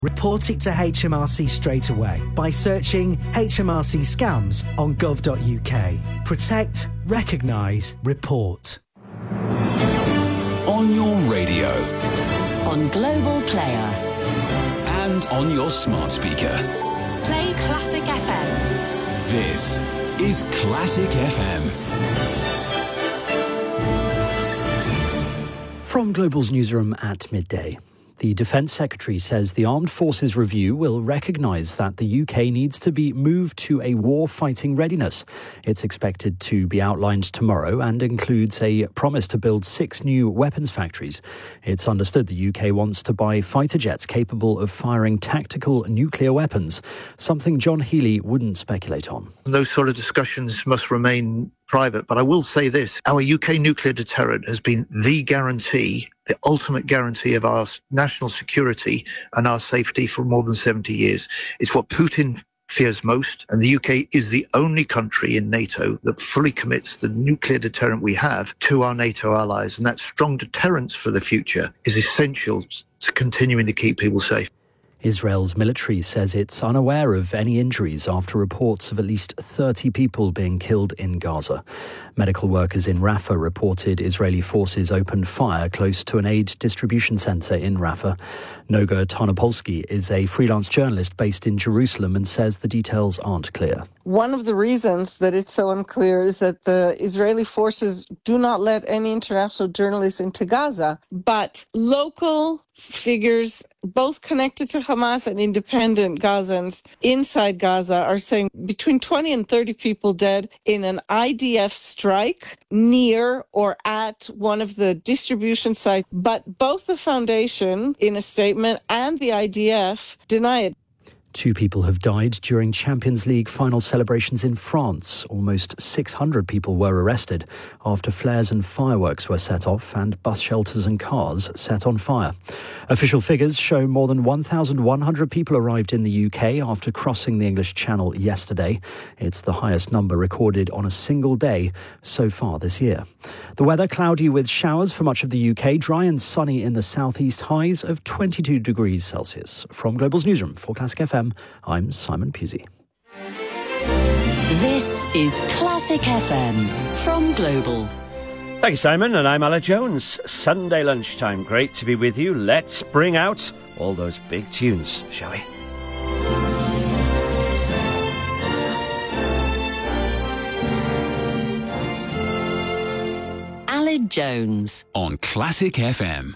Report it to HMRC straight away by searching HMRC scams on gov.uk. Protect, recognise, report. On your radio. On Global Player. And on your smart speaker. Play Classic FM. This is Classic FM. From Global's newsroom at midday. The Defence Secretary says the Armed Forces Review will recognise that the UK needs to be moved to a war-fighting readiness. It's expected to be outlined tomorrow and includes a promise to build 6 new weapons factories. It's understood the UK wants to buy fighter jets capable of firing tactical nuclear weapons, something John Healey wouldn't speculate on. Those sort of discussions must remain private, but I will say this. Our UK nuclear deterrent has been the guarantee, the ultimate guarantee of our national security and our safety for more than 70 years. It's what Putin fears most, and the UK is the only country in NATO that fully commits the nuclear deterrent we have to our NATO allies, and that strong deterrence for the future is essential to continuing to keep people safe. Israel's military says it's unaware of any injuries after reports of at least 30 people being killed in Gaza. Medical workers in Rafah reported Israeli forces opened fire close to an aid distribution centre in Rafah. Noga Tarnopolsky is a freelance journalist based in Jerusalem and says the details aren't clear. One of the reasons that it's so unclear is that the Israeli forces do not let any international journalists into Gaza, but local figures, both connected to Hamas and independent Gazans inside Gaza, are saying between 20 and 30 people dead in an IDF strike near or at one of the distribution sites. But both the foundation, in a statement, and the IDF deny it. 2 people have died during Champions League final celebrations in France. Almost 600 people were arrested after flares and fireworks were set off and bus shelters and cars set on fire. Official figures show more than 1,100 people arrived in the UK after crossing the English Channel yesterday. It's the highest number recorded on a single day so far this year. The weather cloudy with showers for much of the UK, dry and sunny in the southeast, highs of 22 degrees Celsius. From Global's newsroom for Classic FM, I'm Simon Pusey. This is Classic FM from Global. Thank you, Simon, and I'm Alec Jones. Sunday lunchtime, great to be with you. Let's bring out all those big tunes, shall we? Alec Jones on Classic FM.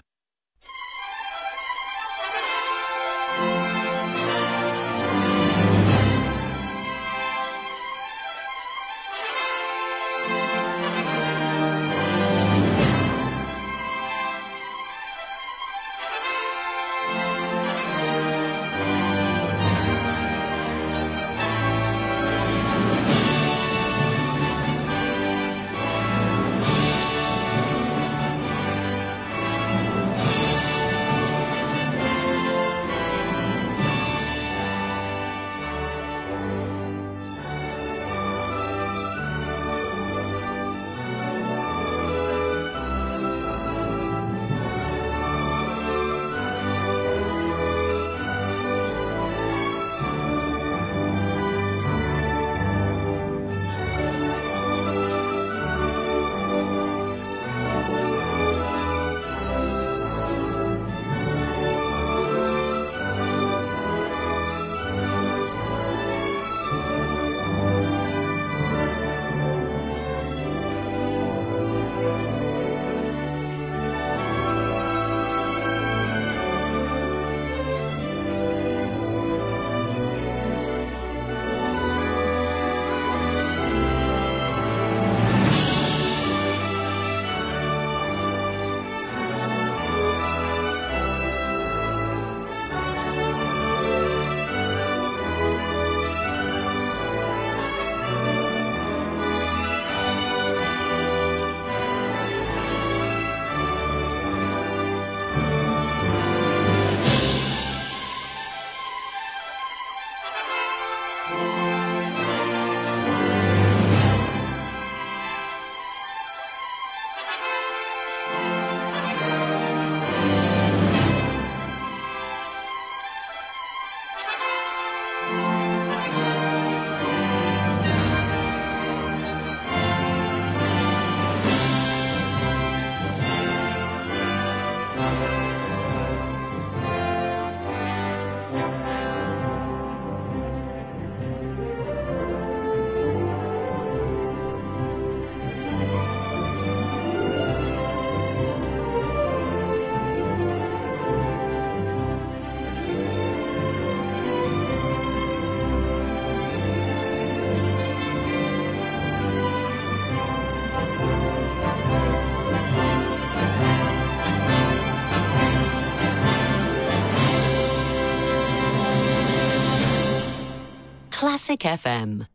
Classic FM.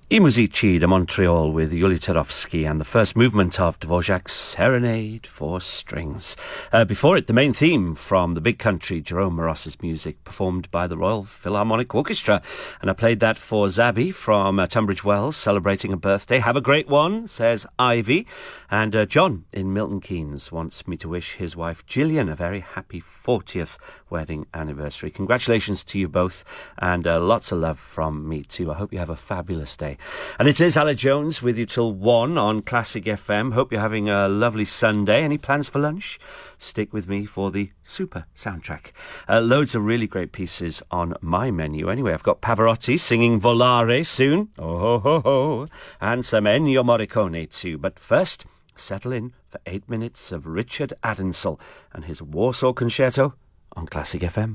I Musici de Montreal with Yuli Tarowski and the first movement of Dvorak's Serenade for Strings. Before it, the main theme from The Big Country, Jerome Moros's music, performed by the Royal Philharmonic Orchestra. And I played that for Zabi from Tunbridge Wells, celebrating a birthday. Have a great one, says Ivy. And John in Milton Keynes wants me to wish his wife Gillian a very happy 40th wedding anniversary. Congratulations to you both, and lots of love from me too. I hope you have a fabulous day. And it is Aled Jones with you till 1 on Classic FM. Hope you're having a lovely Sunday. Any plans for lunch? Stick with me for the super soundtrack. Loads of really great pieces on my menu. Anyway, I've got Pavarotti singing Volare soon. Oh, ho, ho, ho. And some Ennio Morricone too. But first, settle in for 8 minutes of Richard Addinsell and his Warsaw Concerto on Classic FM.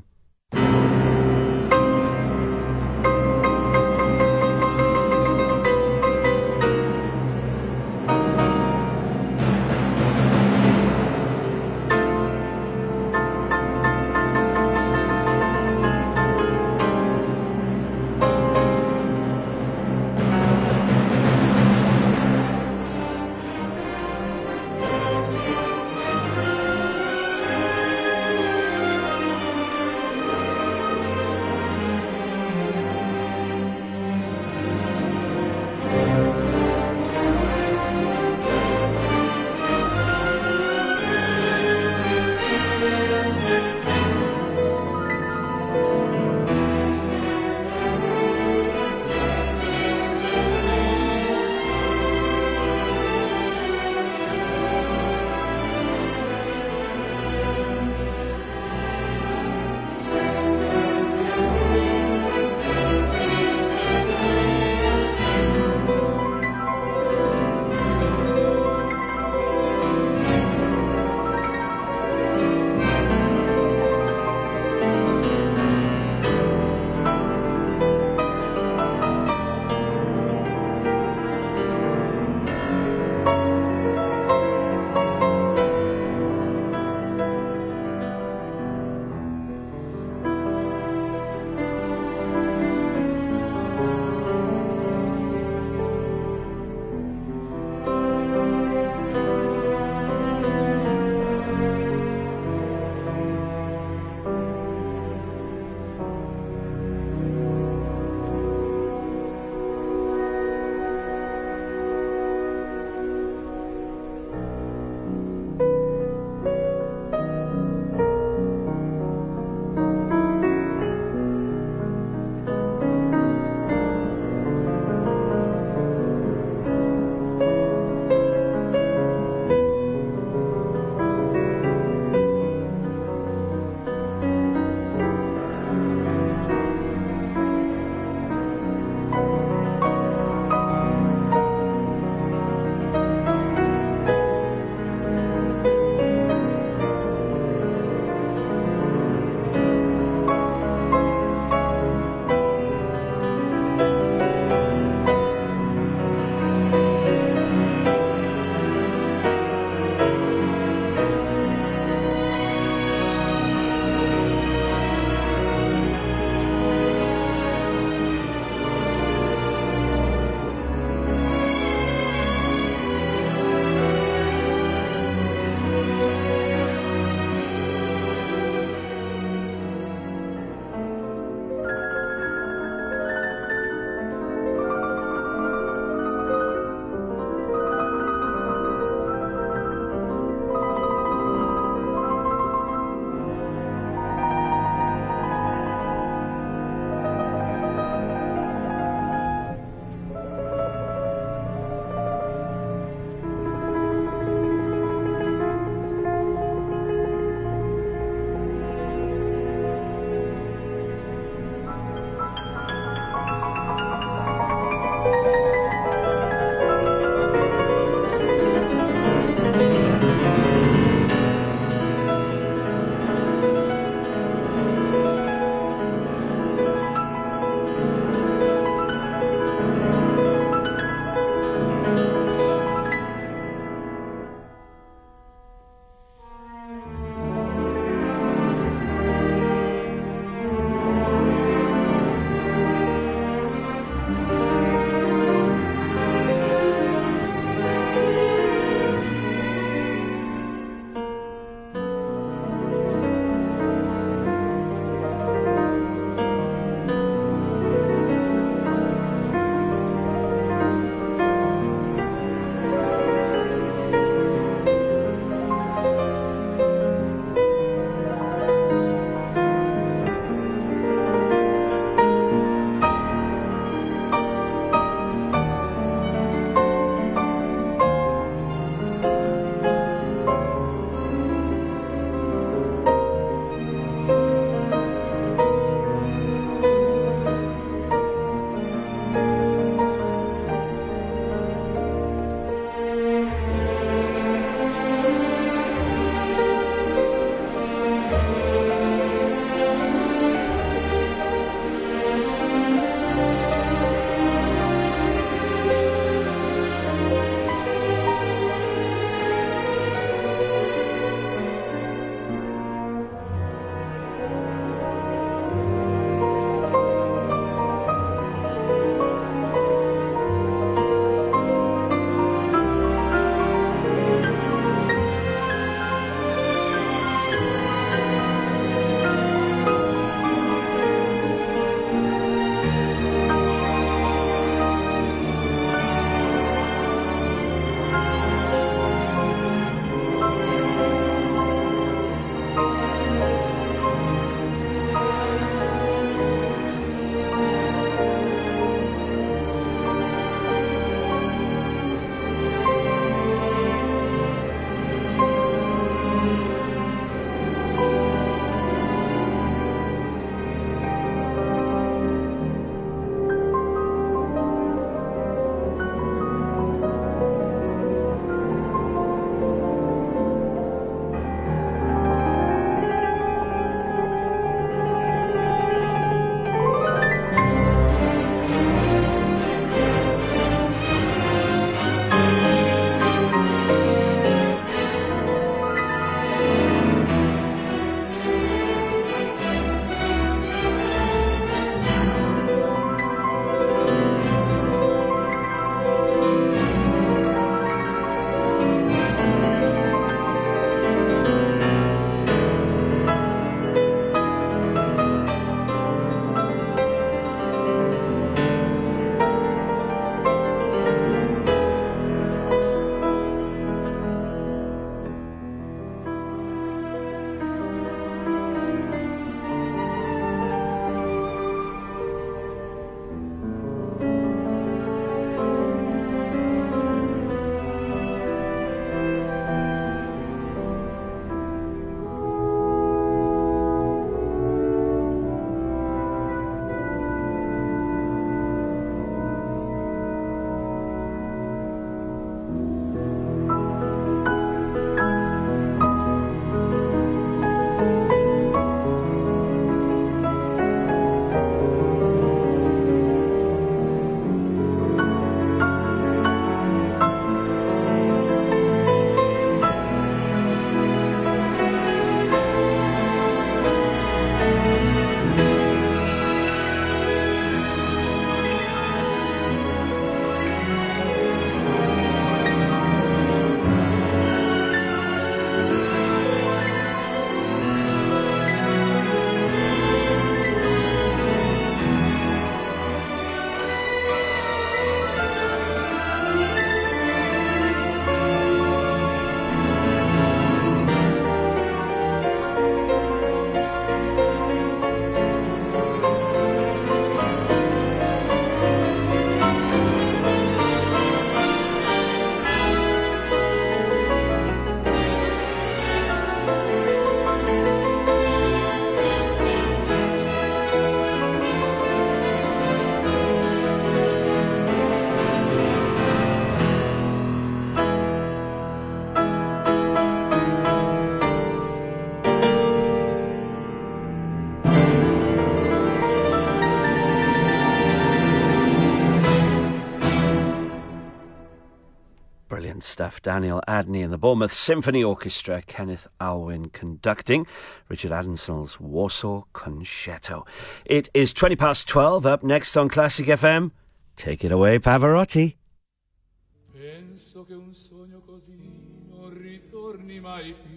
stuff. Daniel Adney and the Bournemouth Symphony Orchestra, Kenneth Alwyn conducting, Richard Addinsell's Warsaw Concerto. It is 12:20. Up next on Classic FM, take it away, Pavarotti. Penso che un sogno così non ritorni mai più.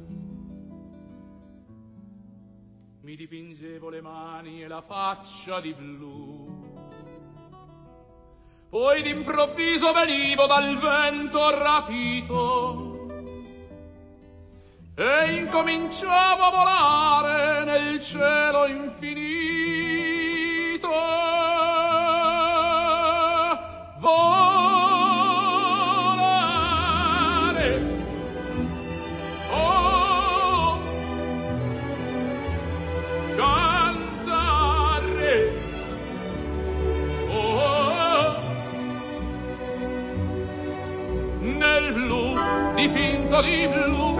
Mi dipingevo le mani e la faccia di blu. Poi d'improvviso venivo dal vento rapito e incominciavo a volare nel cielo infinito. Volare, oh, cantare, oh, nel blu, dipinto di blu,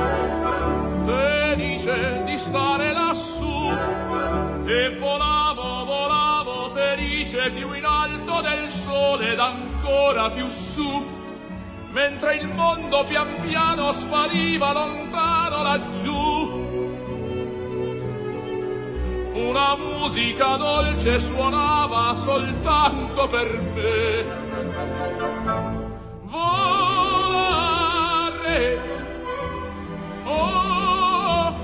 felice di stare lassù, e volavo, volavo felice più in alto del sole ed ancora più su, mentre il mondo pian piano spariva lontano laggiù. Una musica dolce suonava soltanto per me. Volare, oh,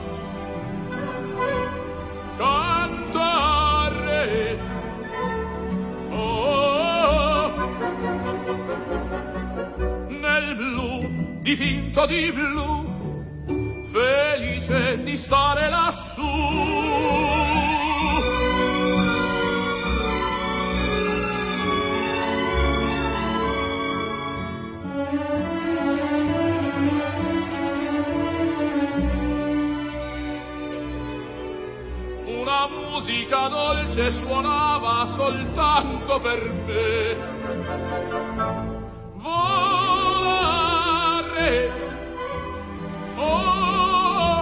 cantare, oh, nel blu, dipinto di blu, felice di stare lassù. Una musica dolce suonava soltanto per me. Volare, oh,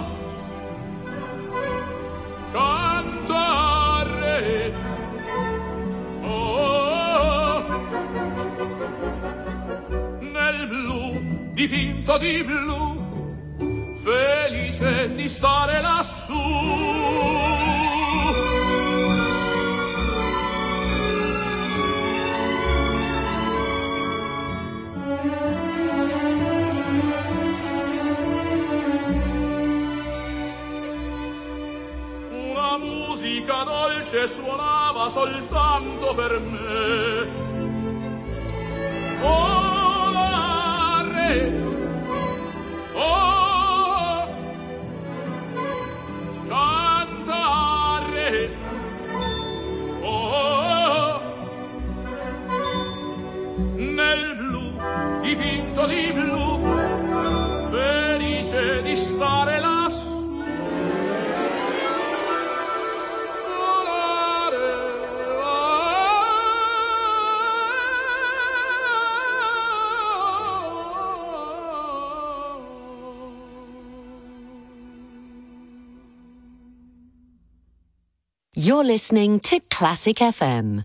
cantare, oh, nel blu, dipinto di blu, felice di stare lassù. Una musica dolce suonava soltanto per me. Volare, oh, cantare, oh, nel blu, dipinto di blu, felice di stare lassù. You're listening to Classic FM.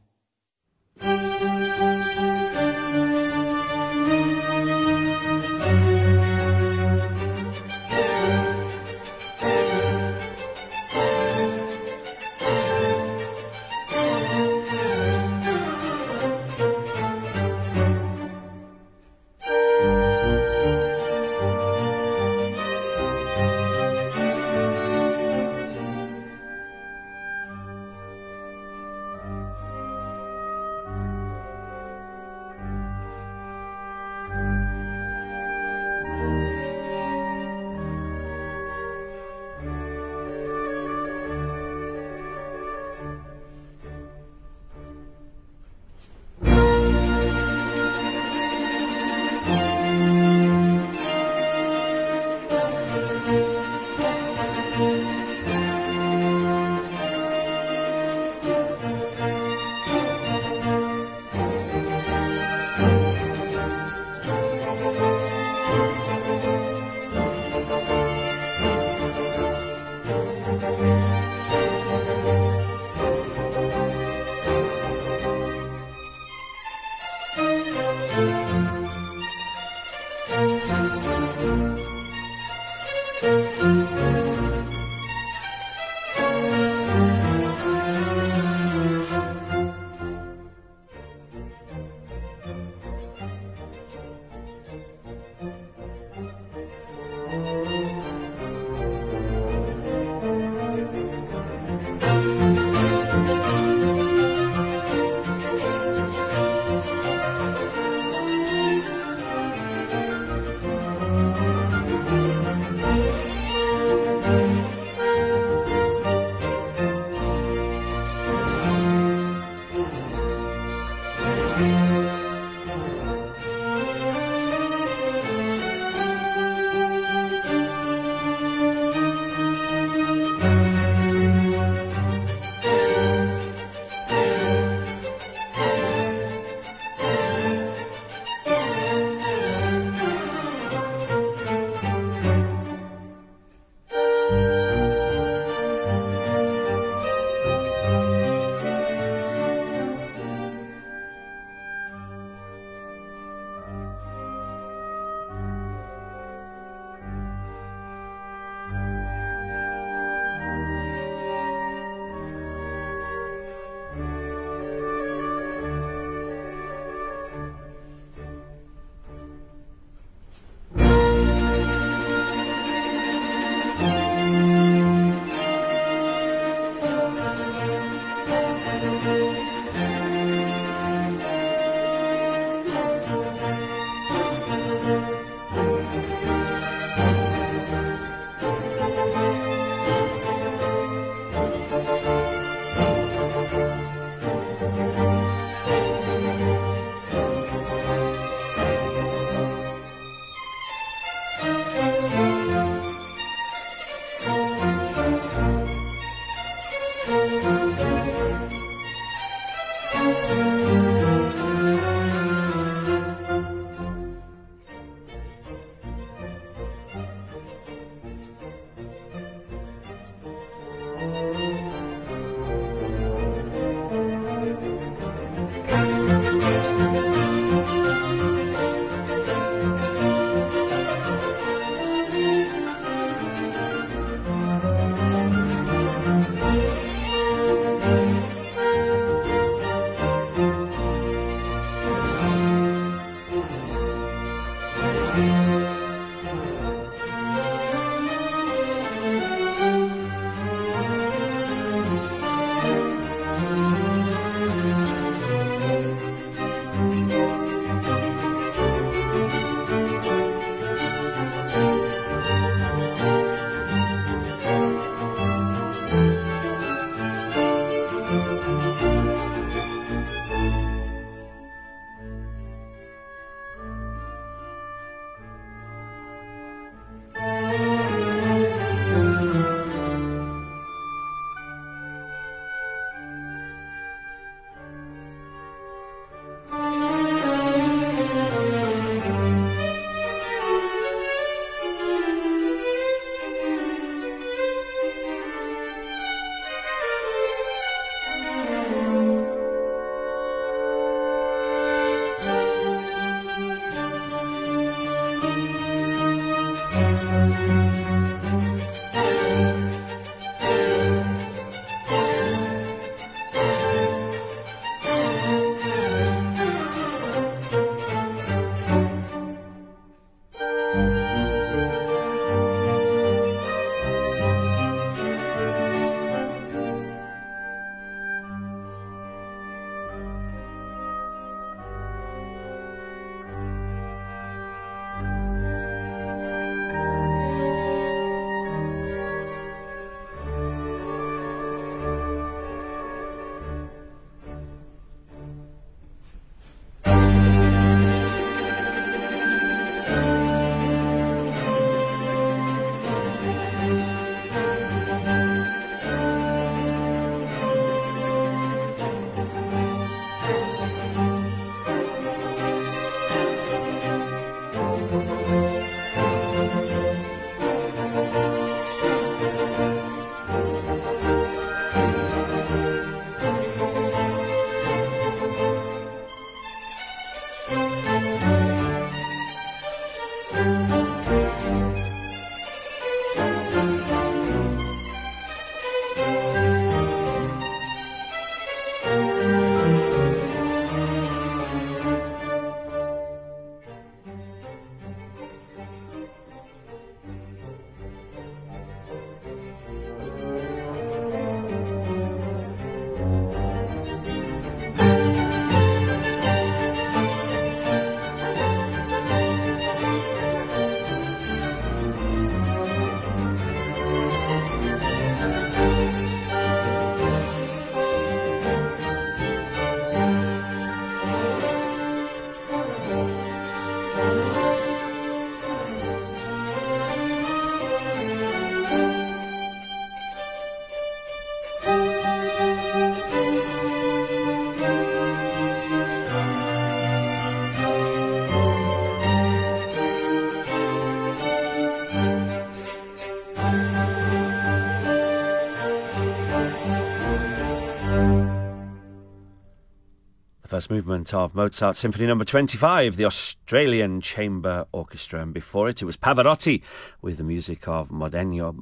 first movement of Mozart Symphony No. 25, the Australian Chamber Orchestra, and before it was Pavarotti with the music of Modugno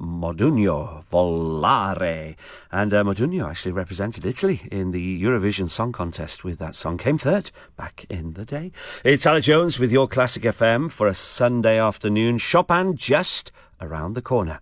Volare. And Modugno actually represented Italy in the Eurovision Song Contest with that song, came third back in the day. It's Alex Jones with your Classic FM for a Sunday afternoon. Chopin just around the corner.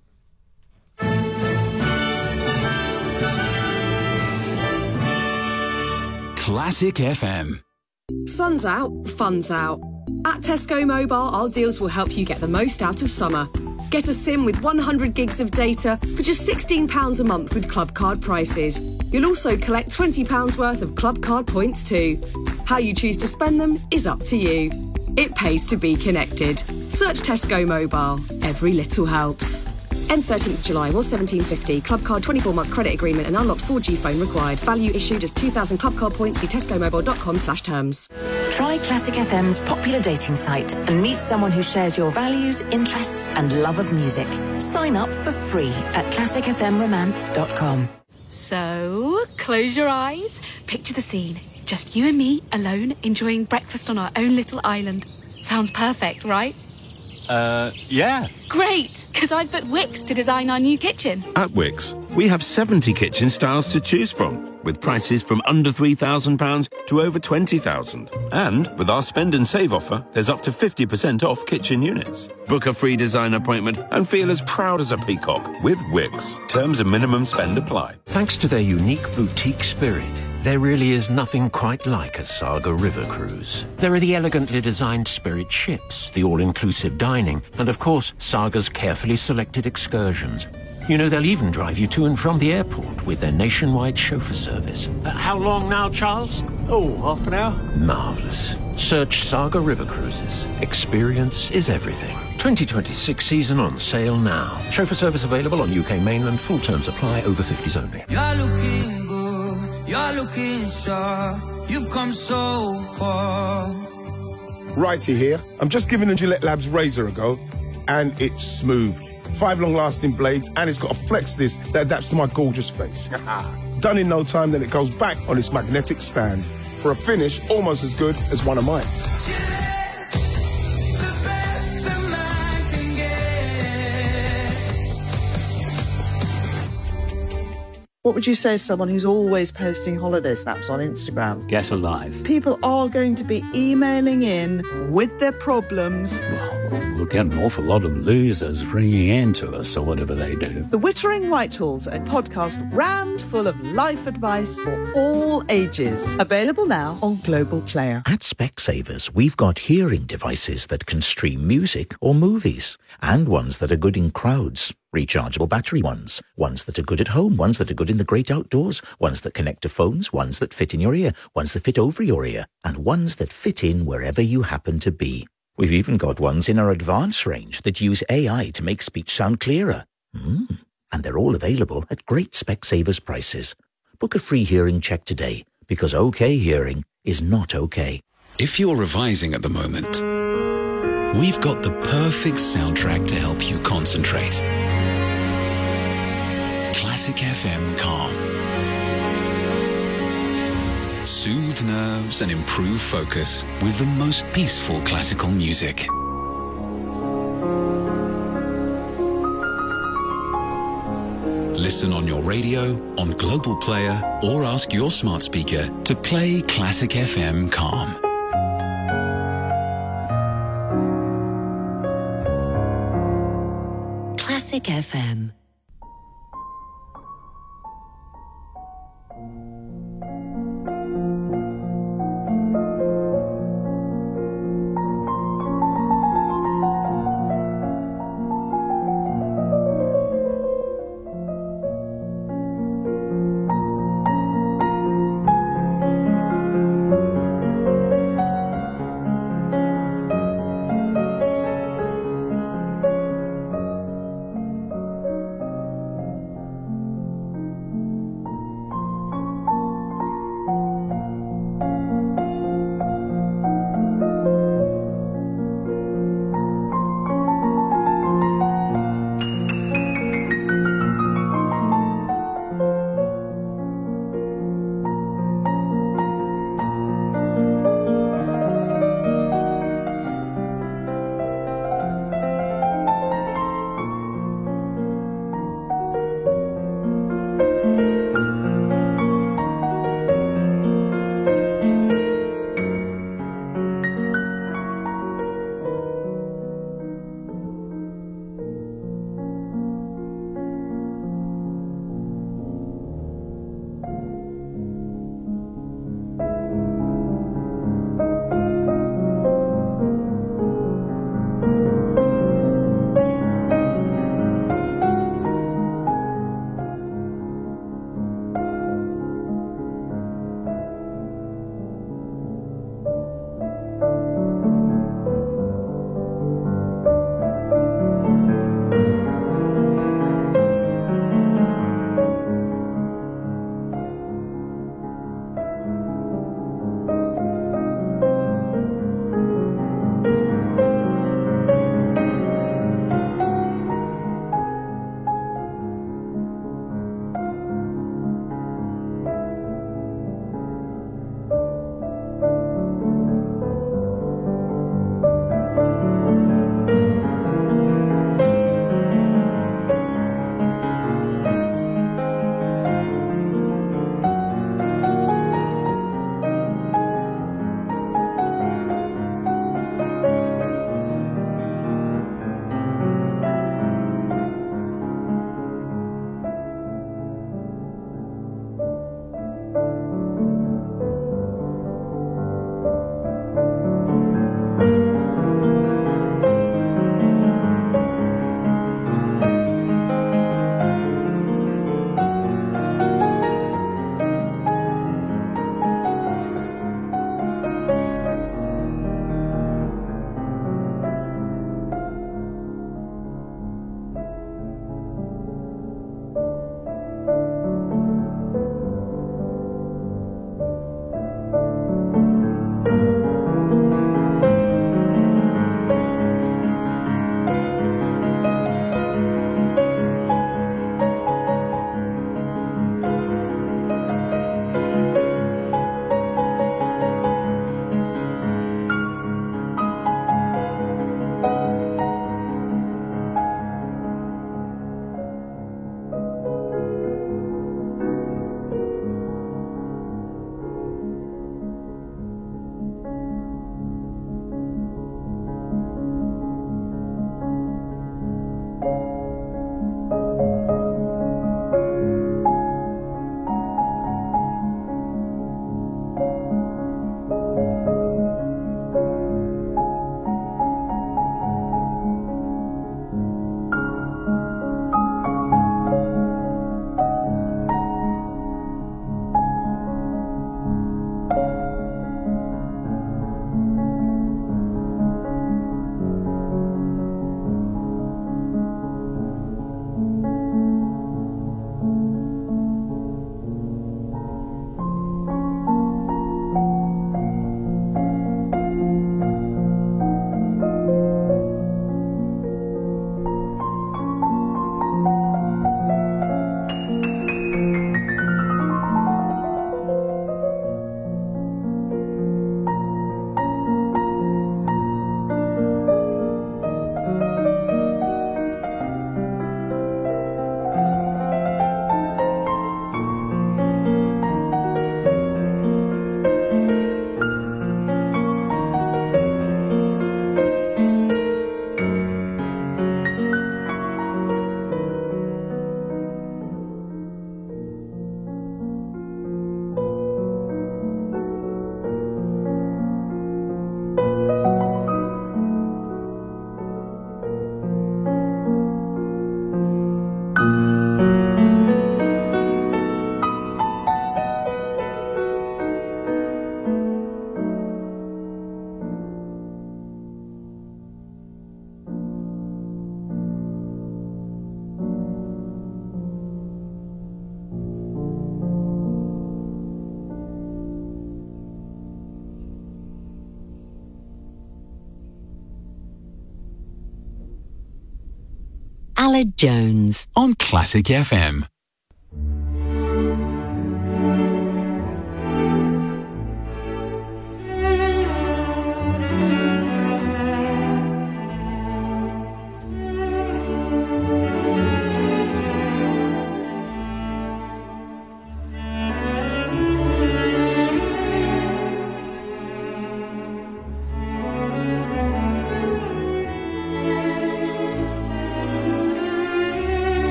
Classic FM. Sun's out, fun's out. At Tesco Mobile, our deals will help you get the most out of summer. Get a SIM with 100 gigs of data for just £16 a month with Club Card prices. You'll also collect £20 worth of Club Card points too. How you choose to spend them is up to you. It pays to be connected. Search Tesco Mobile. Every little helps. Ends 13th July, was $17.50. Club Card 24-month credit agreement and unlocked 4G phone required. Value issued as 2,000 Club Card points. See tescomobile.com/terms. Try Classic FM's popular dating site and meet someone who shares your values, interests and love of music. Sign up for free at classicfmromance.com. So, close your eyes. Picture the scene. Just you and me, alone, enjoying breakfast on our own little island. Sounds perfect, right? Yeah. Great, because I've booked Wix to design our new kitchen. At Wix, we have 70 kitchen styles to choose from, with prices from under £3,000 to over £20,000. And with our spend and save offer, there's up to 50% off kitchen units. Book a free design appointment and feel as proud as a peacock with Wix. Terms and minimum spend apply. Thanks to their unique boutique spirit, there really is nothing quite like a Saga River cruise. There are the elegantly designed Spirit ships, the all-inclusive dining, and of course, Saga's carefully selected excursions. You know, they'll even drive you to and from the airport with their nationwide chauffeur service. How long now, Charles? Oh, half an hour. Marvellous. Search Saga River Cruises. Experience is everything. 2026 season on sale now. Chauffeur service available on UK mainland. Full terms apply. Over 50s only. You're looking good. You're looking sharp. You've come so far. Righty here. I'm just giving the Gillette Labs razor a go, and it's smooth. 5 long-lasting blades, and it's got a flex disc that adapts to my gorgeous face. Done in no time, then it goes back on its magnetic stand for a finish almost as good as one of mine. What would you say to someone who's always posting holiday snaps on Instagram? Get alive. People are going to be emailing in with their problems. Well, we'll get an awful lot of losers ringing in to us or whatever they do. The Wittering Whitehall's a podcast rammed full of life advice for all ages. Available now on Global Player. At Specsavers, we've got hearing devices that can stream music or movies, and ones that are good in crowds. Rechargeable battery ones that are good at home, ones that are good in the great outdoors, ones that connect to phones, ones that fit in your ear, ones that fit over your ear, and ones that fit in wherever you happen to be. We've even got ones in our advanced range that use AI to make speech sound clearer. And they're all available at great Specsavers prices. Book a free hearing check today, because OK hearing is not OK. If you're revising at the moment, we've got the perfect soundtrack to help you concentrate. Classic FM Calm. Soothe nerves and improve focus with the most peaceful classical music. Listen on your radio, on Global Player, or ask your smart speaker to play Classic FM Calm. Classic FM. Khaled Jones on Classic FM.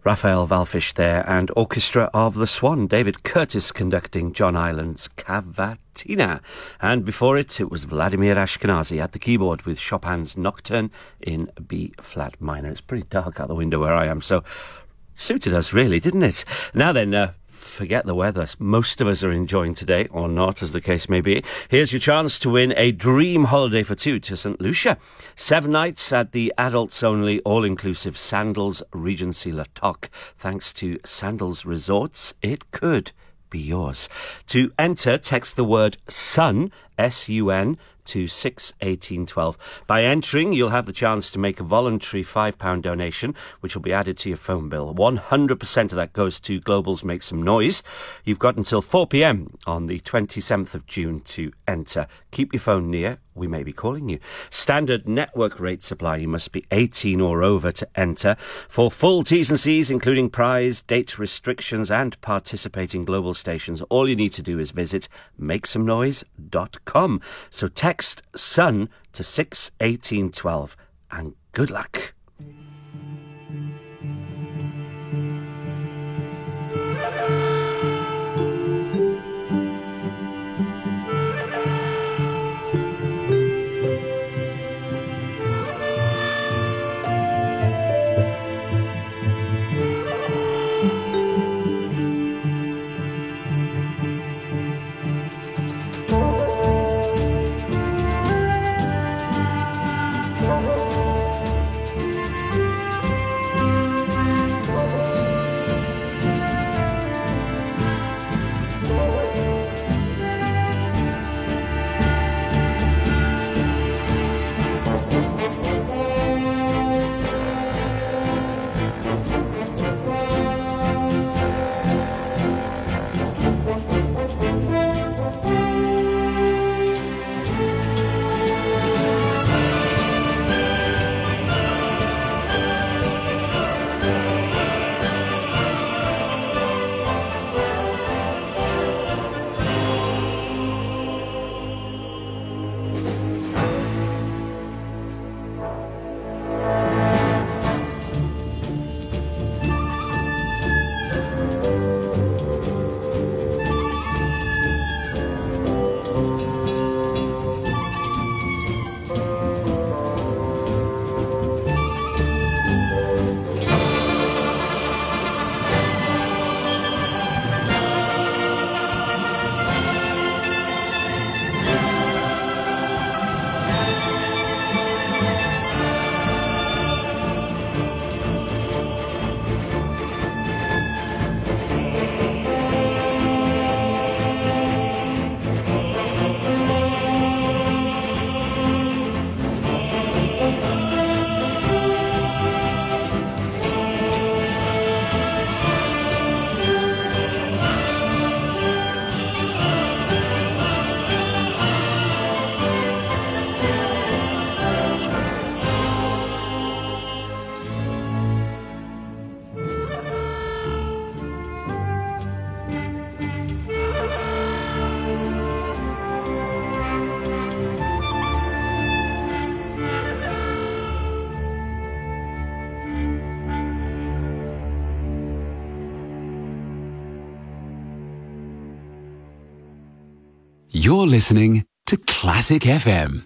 Raphael Valfish there, and Orchestra of the Swan. David Curtis conducting John Ireland's Cavatina. And before it was Vladimir Ashkenazy at the keyboard with Chopin's Nocturne in B-flat minor. It's pretty dark out the window where I am, so suited us really, didn't it? Now then, forget the weather. Most of us are enjoying today, or not, as the case may be. Here's your chance to win a dream holiday for two to St. Lucia. 7 nights at the adults-only, all-inclusive Sandals Regency La Toc. Thanks to Sandals Resorts, it could be yours. To enter, text the word SUN, S-U-N, to 61812. By entering, you'll have the chance to make a voluntary £5 donation, which will be added to your phone bill. 100% of that goes to Global's Make Some Noise. You've got until 4 p.m. on the 27th of June to enter. Keep your phone near. We may be calling you. Standard network rate supply. You must be 18 or over to enter. For full T's and C's, including prize, date restrictions and participating global stations, all you need to do is visit makesomenoise.com. So text SUN to 61812 and good luck. You're listening to Classic FM.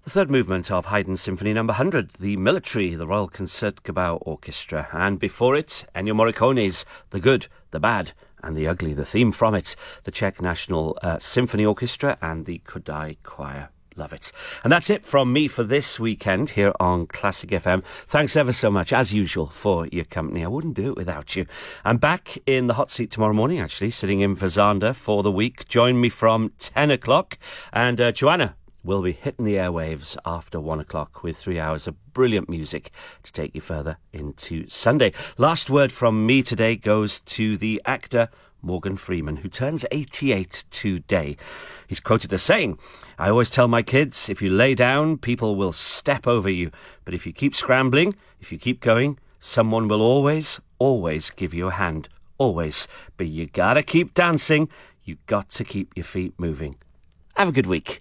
The third movement of Haydn's Symphony No. 100, the military, the Royal Concertgebouw Orchestra. And before it, Ennio Morricone's The Good, the Bad and the Ugly, the theme from it, the Czech National Symphony Orchestra and the Kodai Choir. Love it. And that's it from me for this weekend here on Classic FM. Thanks ever so much, as usual, for your company. I wouldn't do it without you. I'm back in the hot seat tomorrow morning, actually, sitting in for Zander for the week. Join me from 10 o'clock. And Joanna will be hitting the airwaves after 1 o'clock with 3 hours of brilliant music to take you further into Sunday. Last word from me today goes to the actor Morgan Freeman, who turns 88 today. He's quoted as saying, "I always tell my kids, if you lay down, people will step over you. But if you keep scrambling, if you keep going, someone will always, always give you a hand. Always. But you gotta keep dancing. You got to keep your feet moving." Have a good week.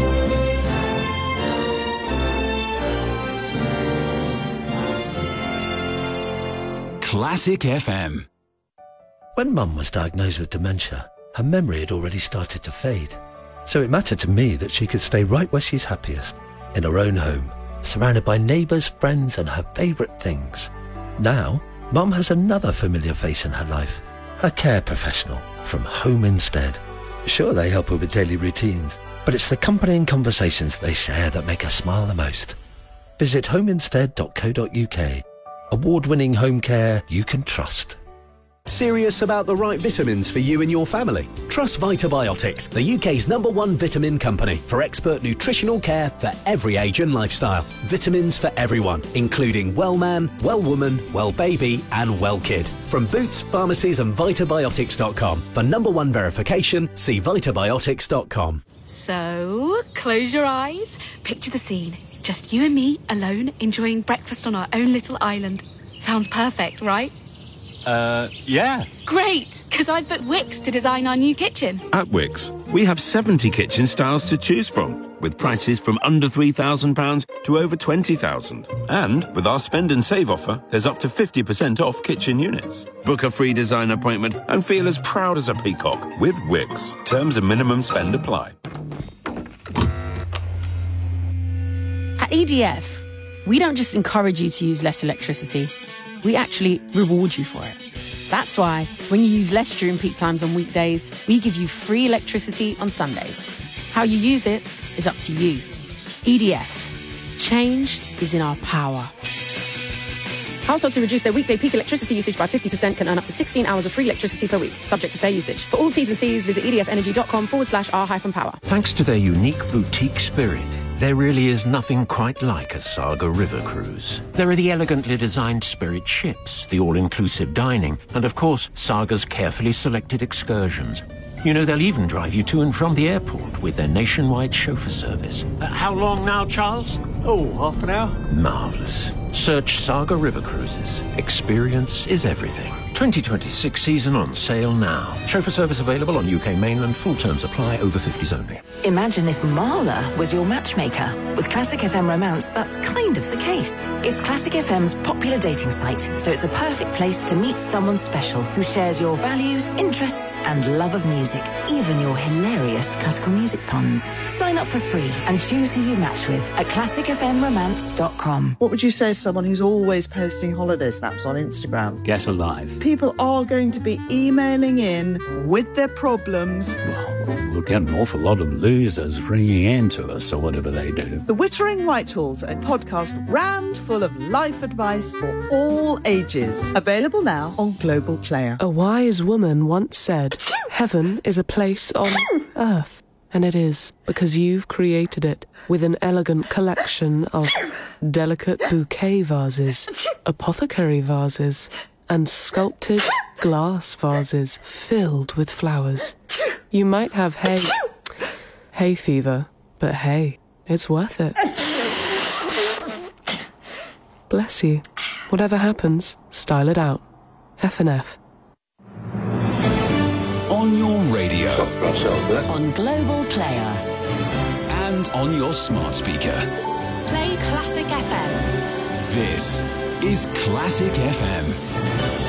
Classic FM. When Mum was diagnosed with dementia, her memory had already started to fade. So it mattered to me that she could stay right where she's happiest, in her own home, surrounded by neighbours, friends and her favourite things. Now, Mum has another familiar face in her life, her care professional from Home Instead. Sure, they help her with daily routines, but it's the company and conversations they share that make her smile the most. Visit homeinstead.co.uk. Award-winning home care you can trust. Serious about the right vitamins for you and your family? Trust Vitabiotics, the UK's #1 vitamin company for expert nutritional care for every age and lifestyle. Vitamins for everyone, including well man, well woman, well baby and well kid. From Boots, pharmacies and Vitabiotics.com. For #1 verification, see Vitabiotics.com. So, close your eyes. Picture the scene. Just you and me, alone, enjoying breakfast on our own little island. Sounds perfect, right? Yeah. Great, because I've booked Wix to design our new kitchen. At Wix, we have 70 kitchen styles to choose from, with prices from under £3,000 to over £20,000. And with our spend and save offer, there's up to 50% off kitchen units. Book a free design appointment and feel as proud as a peacock with Wix. Terms and minimum spend apply. At EDF, we don't just encourage you to use less electricity, we actually reward you for it. That's why, when you use less during peak times on weekdays, we give you free electricity on Sundays. How you use it is up to you. EDF. Change is in our power. Households who reduce their weekday peak electricity usage by 50% can earn up to 16 hours of free electricity per week, subject to fair usage. For all T's and C's, visit edfenergy.com/r-power. Thanks to their unique boutique spirit, there really is nothing quite like a Saga River cruise. There are the elegantly designed Spirit ships, the all-inclusive dining, and of course, Saga's carefully selected excursions. You know, they'll even drive you to and from the airport with their nationwide chauffeur service. How long now, Charles? Oh, half an hour. Marvellous. Search Saga River Cruises. Experience is everything. 2026 season on sale now. Chauffeur service available on UK mainland. Full terms apply. Over 50s only. Imagine if Marla was your matchmaker. With Classic FM Romance, that's kind of the case. It's Classic FM's popular dating site, so it's the perfect place to meet someone special who shares your values, interests and love of music, even your hilarious classical music puns. Sign up for free and choose who you match with at classicfmromance.com. What would you say to someone who's always posting holiday snaps on Instagram? Get alive. People are going to be emailing in with their problems. Well, we'll get an awful lot of losers ringing in to us or whatever they do. The Wittering Whitehall's a podcast rammed full of life advice for all ages. Available now on Global Player. A wise woman once said, "Heaven is a place on earth." And it is, because you've created it with an elegant collection of delicate bouquet vases, apothecary vases, and sculpted glass vases filled with flowers. You might have hay fever, but hey, it's worth it. Bless you. Whatever happens, style it out. F&F. On your radio, on Global Player, and on your smart speaker. Play Classic FM. This is Classic FM.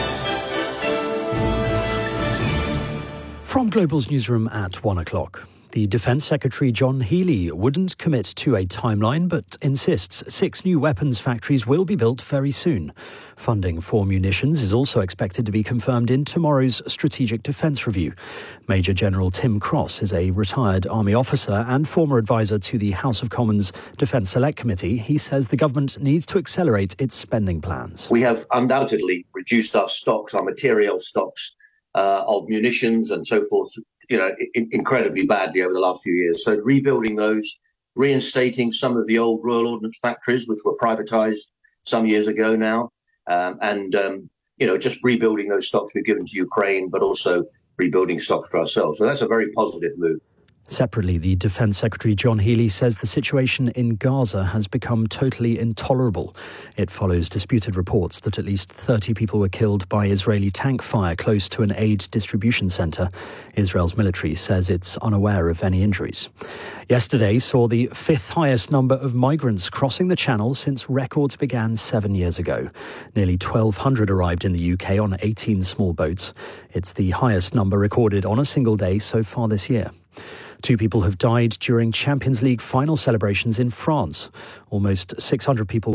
From Global's newsroom at 1 o'clock. The Defence Secretary John Healey wouldn't commit to a timeline, but insists 6 new weapons factories will be built very soon. Funding for munitions is also expected to be confirmed in tomorrow's Strategic Defence Review. Major General Tim Cross is a retired Army officer and former advisor to the House of Commons Defence Select Committee. He says the government needs to accelerate its spending plans. We have undoubtedly reduced our stocks, our material stocks of munitions and so forth, incredibly badly over the last few years. So rebuilding those, reinstating some of the old Royal Ordnance factories, which were privatised some years ago now, just rebuilding those stocks we've given to Ukraine, but also rebuilding stocks for ourselves. So that's a very positive move. Separately, the Defence Secretary John Healey says the situation in Gaza has become totally intolerable. It follows disputed reports that at least 30 people were killed by Israeli tank fire close to an aid distribution centre. Israel's military says it's unaware of any injuries. Yesterday saw the 5th highest number of migrants crossing the Channel since records began 7 years ago. Nearly 1,200 arrived in the UK on 18 small boats. It's the highest number recorded on a single day so far this year. 2 people have died during Champions League final celebrations in France. Almost 600 people